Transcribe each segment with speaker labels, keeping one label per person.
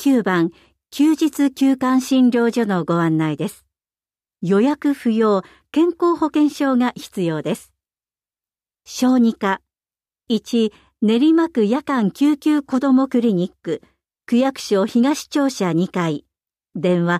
Speaker 1: 9番、休日休館診療所のご案内です。予約不要、健康保険証が必要です。小児科。1、練馬区夜間救急子どもクリニック、区役所東庁舎2階。電話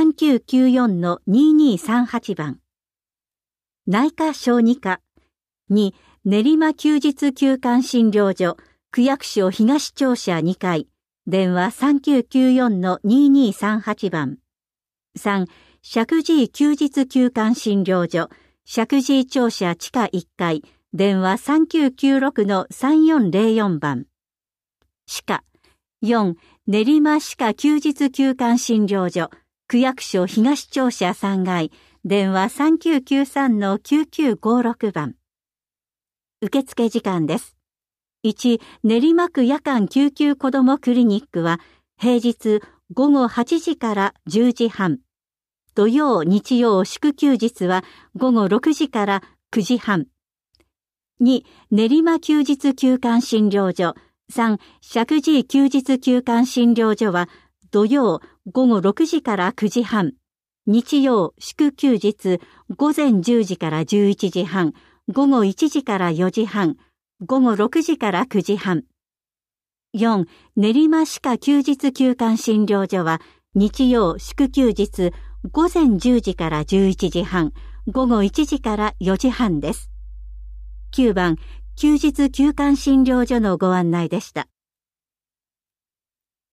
Speaker 1: 3994-2238 番。内科小児科。2、練馬休日休館診療所、区役所東庁舎2階。電話 3994-2238 番。3、石神井休日休館診療所、石神井庁舎地下1階。電話 3996-3404 番。歯科。4、練馬歯科休日休館診療所、区役所東庁舎3階。電話 3993-9956 番。受付時間です。1、練馬区夜間救急子どもクリニックは、平日午後8時から10時半。土曜、日曜、祝休日は午後6時から9時半。2、練馬休日休館診療所。3、石神井休日休館診療所は、土曜、午後6時から9時半。日曜、祝休日、午前10時から11時半。午後1時から4時半。午後6時から9時半。4、練馬歯科休日休館診療所は、日曜、祝休日、午前10時から11時半。午後1時から4時半です。9番、休日休館診療所のご案内でした。